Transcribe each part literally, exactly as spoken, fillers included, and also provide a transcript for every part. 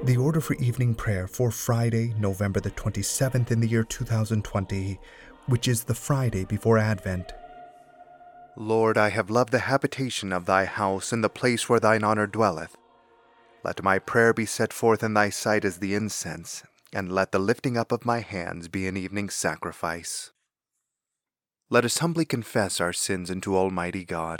The order for evening prayer for Friday, November the twenty-seventh in the year two thousand twenty, which is the Friday before Advent. Lord, I have loved the habitation of thy house and the place where thine honor dwelleth. Let my prayer be set forth in thy sight as the incense, and let the lifting up of my hands be an evening sacrifice. Let us humbly confess our sins unto Almighty God.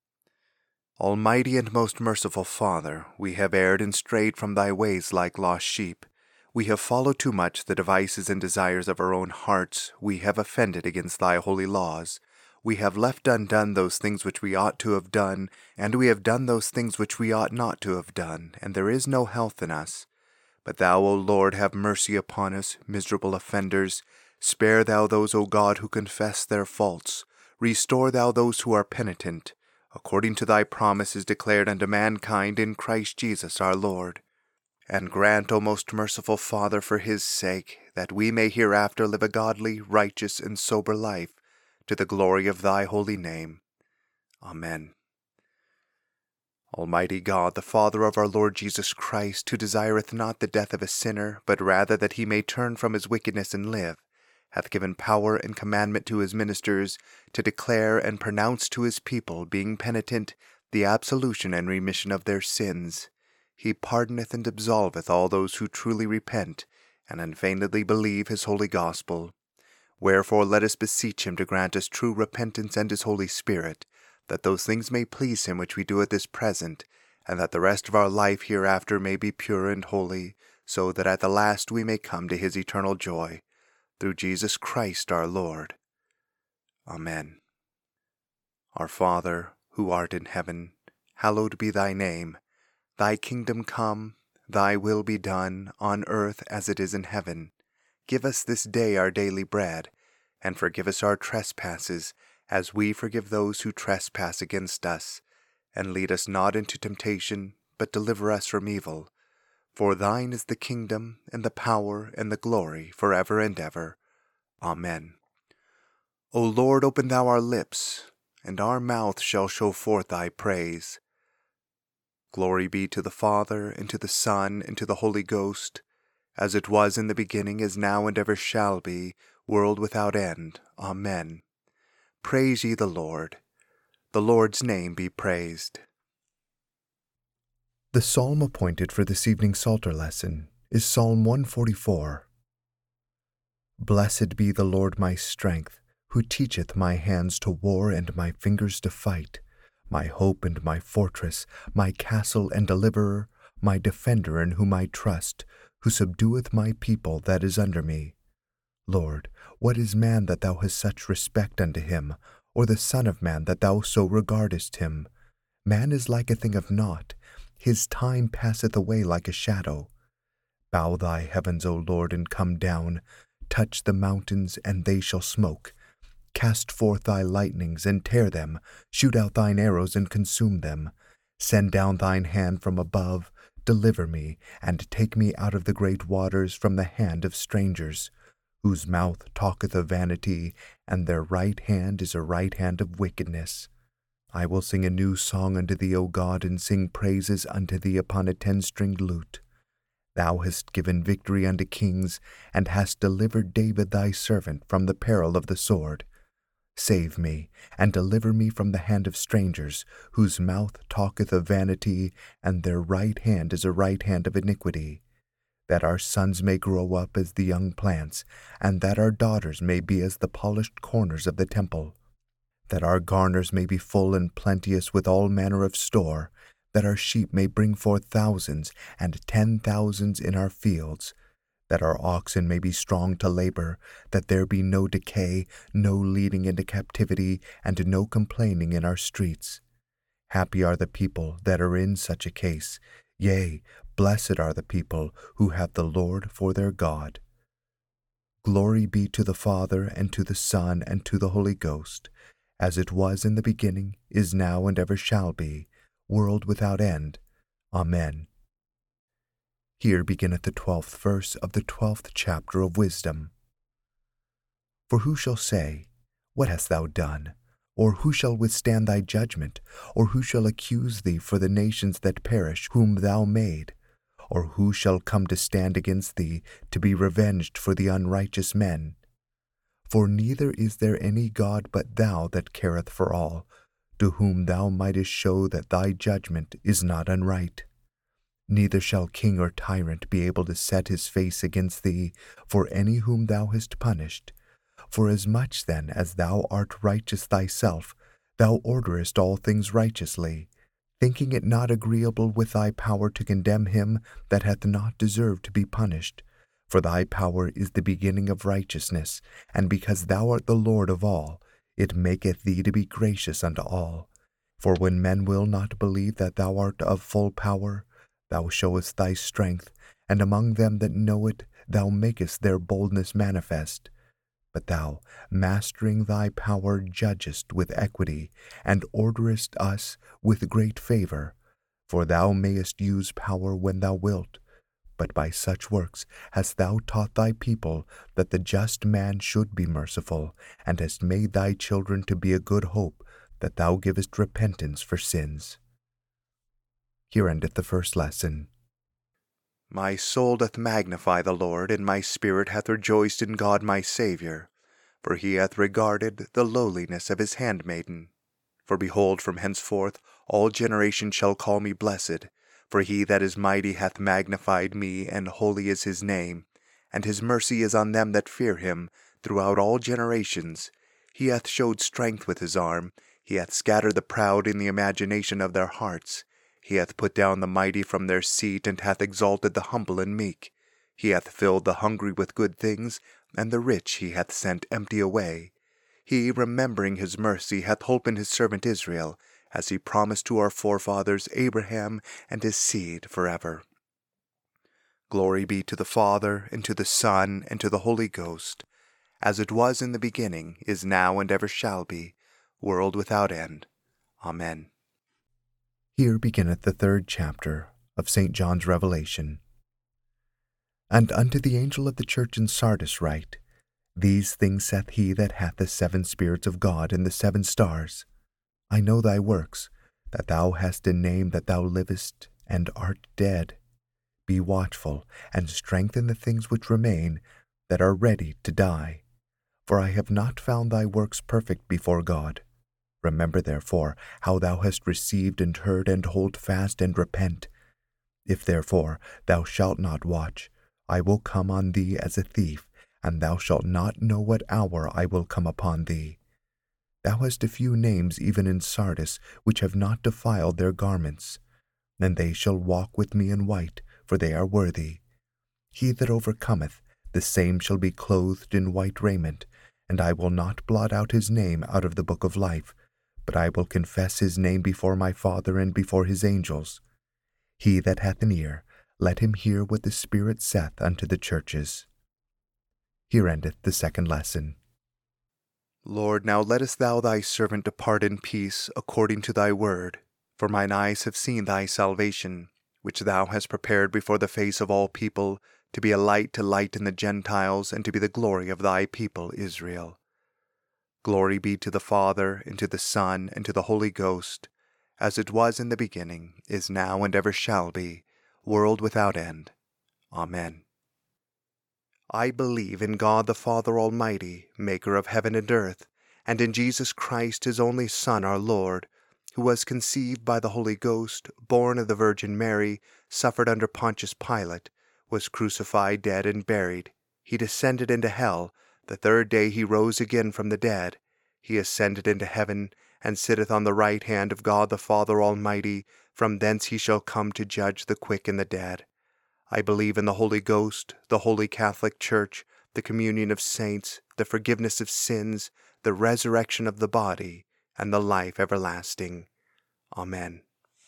Almighty and most merciful Father, we have erred and strayed from thy ways like lost sheep. We have followed too much the devices and desires of our own hearts. We have offended against thy holy laws. We have left undone those things which we ought to have done, and we have done those things which we ought not to have done, and there is no health in us. But thou, O Lord, have mercy upon us, miserable offenders. Spare thou those, O God, who confess their faults. Restore thou those who are penitent, according to thy promises declared unto mankind in Christ Jesus our Lord. And grant, O most merciful Father, for his sake, that we may hereafter live a godly, righteous, and sober life, to the glory of thy holy name. Amen. Almighty God, the Father of our Lord Jesus Christ, who desireth not the death of a sinner, but rather that he may turn from his wickedness and live, hath given power and commandment to his ministers to declare and pronounce to his people, being penitent, the absolution and remission of their sins. He pardoneth and absolveth all those who truly repent and unfeignedly believe his holy gospel. Wherefore let us beseech him to grant us true repentance and his Holy Spirit, that those things may please him which we do at this present, and that the rest of our life hereafter may be pure and holy, so that at the last we may come to his eternal joy. Through Jesus Christ our Lord. Amen. Our Father, who art in heaven, hallowed be thy name. Thy kingdom come, thy will be done, on earth as it is in heaven. Give us this day our daily bread, and forgive us our trespasses, as we forgive those who trespass against us. And lead us not into temptation, but deliver us from evil. For thine is the kingdom, and the power, and the glory, forever and ever. Amen. O Lord, open thou our lips, and our mouth shall show forth thy praise. Glory be to the Father, and to the Son, and to the Holy Ghost, as it was in the beginning, is now, and ever shall be, world without end. Amen. Praise ye the Lord. The Lord's name be praised. The psalm appointed for this evening's Psalter lesson is Psalm one forty-four. Blessed be the Lord my strength, who teacheth my hands to war and my fingers to fight, my hope and my fortress, my castle and deliverer, my defender in whom I trust, who subdueth my people that is under me. Lord, what is man that thou hast such respect unto him, or the son of man that thou so regardest him? Man is like a thing of naught, his time passeth away like a shadow. Bow thy heavens, O Lord, and come down. Touch the mountains, and they shall smoke. Cast forth thy lightnings, and tear them. Shoot out thine arrows, and consume them. Send down thine hand from above. Deliver me, and take me out of the great waters, from the hand of strangers, whose mouth talketh of vanity, and their right hand is a right hand of wickedness. I will sing a new song unto thee, O God, and sing praises unto thee upon a ten-stringed lute. Thou hast given victory unto kings, and hast delivered David thy servant from the peril of the sword. Save me, and deliver me from the hand of strangers, whose mouth talketh of vanity, and their right hand is a right hand of iniquity. That our sons may grow up as the young plants, and that our daughters may be as the polished corners of the temple. That our garners may be full and plenteous with all manner of store, that our sheep may bring forth thousands and ten thousands in our fields, that our oxen may be strong to labor, that there be no decay, no leading into captivity, and no complaining in our streets. Happy are the people that are in such a case, yea, blessed are the people who have the Lord for their God. Glory be to the Father, and to the Son, and to the Holy Ghost, as it was in the beginning, is now, and ever shall be, world without end. Amen. Here beginneth the twelfth verse of the twelfth chapter of Wisdom. For who shall say, What hast thou done? Or who shall withstand thy judgment? Or who shall accuse thee for the nations that perish, whom thou made? or who shall come to stand against thee, to be revenged for the unrighteous men? For neither is there any God but thou that careth for all, to whom thou mightest show that thy judgment is not unright. Neither shall king or tyrant be able to set his face against thee for any whom thou hast punished. Forasmuch then as thou art righteous thyself, thou orderest all things righteously, thinking it not agreeable with thy power to condemn him that hath not deserved to be punished. For thy power is the beginning of righteousness, and because thou art the Lord of all, it maketh thee to be gracious unto all. For when men will not believe that thou art of full power, thou showest thy strength, and among them that know it, thou makest their boldness manifest. But thou, mastering thy power, judgest with equity, and orderest us with great favor. For thou mayest use power when thou wilt. But by such works hast thou taught thy people that the just man should be merciful, and hast made thy children to be a good hope, that thou givest repentance for sins. Here endeth the first lesson. My soul doth magnify the Lord, and my spirit hath rejoiced in God my Saviour. For he hath regarded the lowliness of his handmaiden. For behold, from henceforth all generations shall call me blessed. For he that is mighty hath magnified me, and holy is his name. And his mercy is on them that fear him throughout all generations. He hath showed strength with his arm. He hath scattered the proud in the imagination of their hearts. He hath put down the mighty from their seat, and hath exalted the humble and meek. He hath filled the hungry with good things, and the rich he hath sent empty away. He, remembering his mercy, hath holpen his servant Israel, as he promised to our forefathers Abraham and his seed forever. Glory be to the Father, and to the Son, and to the Holy Ghost, as it was in the beginning, is now, and ever shall be, world without end. Amen. Here beginneth the third chapter of Saint John's Revelation. And unto the angel of the church in Sardis write, These things saith he that hath the seven spirits of God and the seven stars. I know thy works, that thou hast a name that thou livest and art dead. Be watchful, and strengthen the things which remain, that are ready to die. For I have not found thy works perfect before God. Remember therefore how thou hast received and heard, and hold fast and repent. If therefore thou shalt not watch, I will come on thee as a thief, and thou shalt not know what hour I will come upon thee. Thou hast a few names even in Sardis, which have not defiled their garments. And they shall walk with me in white, for they are worthy. He that overcometh, the same shall be clothed in white raiment, and I will not blot out his name out of the book of life, but I will confess his name before my Father and before his angels. He that hath an ear, let him hear what the Spirit saith unto the churches. Here endeth the second lesson. Lord, now lettest thou thy servant depart in peace, according to thy word. For mine eyes have seen thy salvation, which thou hast prepared before the face of all people, to be a light to lighten the Gentiles, and to be the glory of thy people Israel. Glory be to the Father, and to the Son, and to the Holy Ghost, as it was in the beginning, is now, and ever shall be, world without end. Amen. I believe in God the Father Almighty, maker of heaven and earth, and in Jesus Christ his only Son, our Lord, who was conceived by the Holy Ghost, born of the Virgin Mary, suffered under Pontius Pilate, was crucified, dead, and buried. He descended into hell. The third day he rose again from the dead. He ascended into heaven, and sitteth on the right hand of God the Father Almighty. From thence he shall come to judge the quick and the dead. I believe in the Holy Ghost, the Holy Catholic Church, the communion of saints, the forgiveness of sins, the resurrection of the body, and the life everlasting. Amen.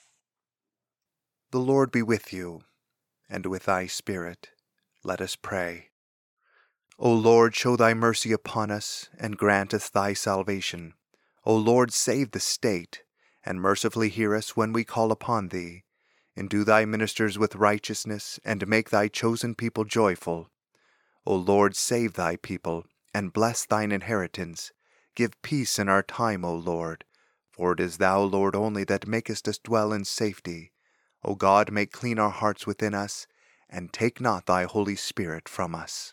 The Lord be with you, and with thy spirit. Let us pray. O Lord, show thy mercy upon us, and grant us thy salvation. O Lord, save the state, and mercifully hear us when we call upon thee. Endue thy ministers with righteousness, and make thy chosen people joyful. O Lord, save thy people, and bless thine inheritance. Give peace in our time, O Lord, for it is thou, Lord, only that makest us dwell in safety. O God, make clean our hearts within us, and take not thy Holy Spirit from us.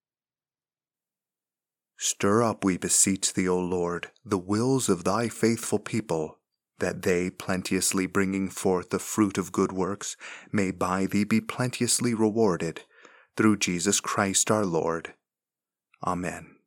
Stir up, we beseech thee, O Lord, the wills of thy faithful people, that they, plenteously bringing forth the fruit of good works, may by thee be plenteously rewarded, through Jesus Christ our Lord. Amen.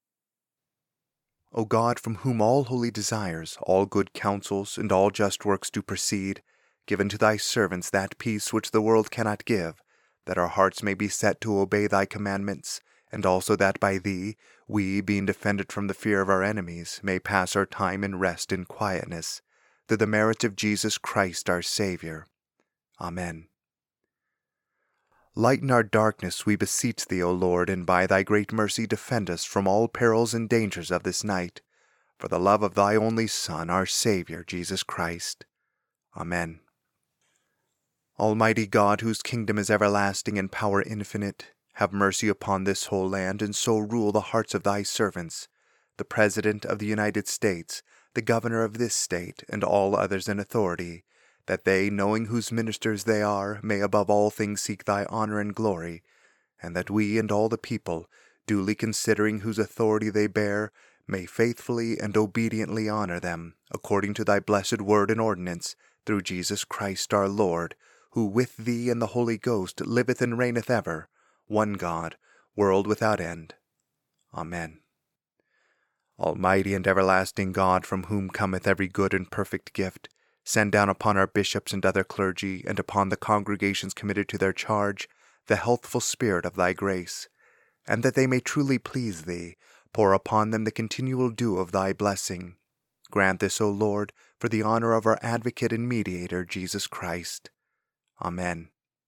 O God, from whom all holy desires, all good counsels, and all just works do proceed, give unto thy servants that peace which the world cannot give, that our hearts may be set to obey thy commandments, and also that by thee, we, being defended from the fear of our enemies, may pass our time in rest and quietness, through the merits of Jesus Christ our Saviour. Amen. Lighten our darkness, we beseech thee, O Lord, and by thy great mercy defend us from all perils and dangers of this night, for the love of thy only Son, our Saviour, Jesus Christ. Amen. Almighty God, whose kingdom is everlasting and power infinite, have mercy upon this whole land, and so rule the hearts of thy servants, the President of the United States, the Governor of this state, and all others in authority, that they, knowing whose ministers they are, may above all things seek thy honor and glory, and that we and all the people, duly considering whose authority they bear, may faithfully and obediently honor them, according to thy blessed word and ordinance, through Jesus Christ our Lord, who with thee and the Holy Ghost liveth and reigneth ever, one God, world without end. Amen. Almighty and everlasting God, from whom cometh every good and perfect gift, send down upon our bishops and other clergy, and upon the congregations committed to their charge, the healthful spirit of thy grace, and that they may truly please thee, pour upon them the continual dew of thy blessing. Grant this, O Lord, for the honor of our advocate and mediator, Jesus Christ. Amen.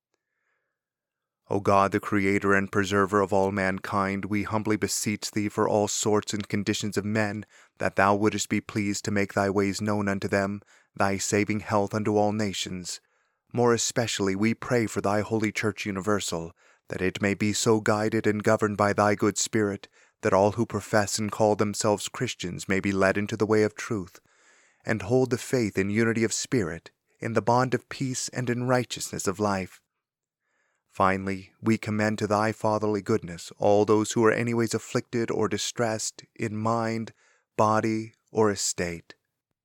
O God, the Creator and Preserver of all mankind, we humbly beseech thee for all sorts and conditions of men, that thou wouldest be pleased to make thy ways known unto them, thy saving health unto all nations. More especially we pray for thy holy Church universal, that it may be so guided and governed by thy good Spirit, that all who profess and call themselves Christians may be led into the way of truth, and hold the faith in unity of spirit, in the bond of peace and in righteousness of life. Finally, we commend to thy fatherly goodness all those who are anyways afflicted or distressed in mind, body, or estate.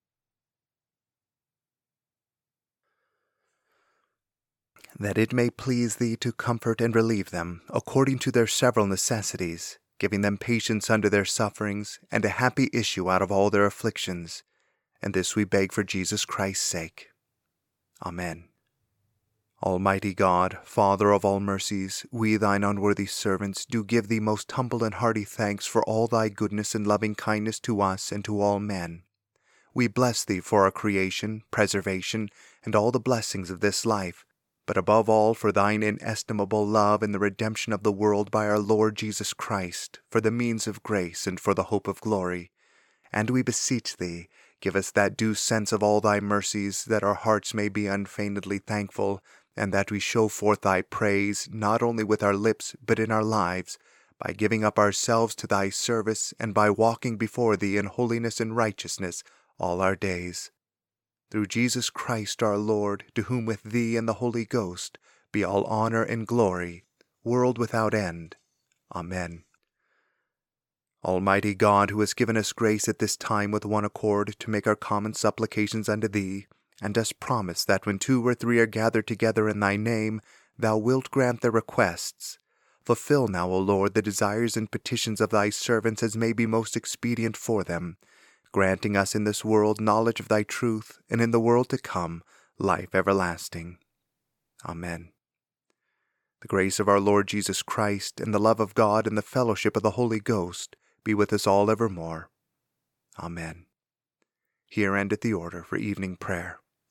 That it may please thee to comfort and relieve them, according to their several necessities, giving them patience under their sufferings, and a happy issue out of all their afflictions. And this we beg for Jesus Christ's sake. Amen. Almighty God, Father of all mercies, we thine unworthy servants do give thee most humble and hearty thanks for all thy goodness and loving kindness to us and to all men. We bless thee for our creation, preservation, and all the blessings of this life, but above all for thine inestimable love in the redemption of the world by our Lord Jesus Christ, for the means of grace and for the hope of glory. And we beseech thee, give us that due sense of all thy mercies, that our hearts may be unfeignedly thankful, and that we show forth thy praise, not only with our lips, but in our lives, by giving up ourselves to thy service, and by walking before thee in holiness and righteousness all our days. Through Jesus Christ our Lord, to whom with thee and the Holy Ghost be all honor and glory, world without end. Amen. Almighty God, who hast given us grace at this time with one accord to make our common supplications unto thee, and dost promise that when two or three are gathered together in thy name, thou wilt grant their requests. Fulfill now, O Lord, the desires and petitions of thy servants as may be most expedient for them, granting us in this world knowledge of thy truth, and in the world to come life everlasting. Amen. The grace of our Lord Jesus Christ, and the love of God, and the fellowship of the Holy Ghost be with us all evermore. Amen. Here endeth the order for evening prayer.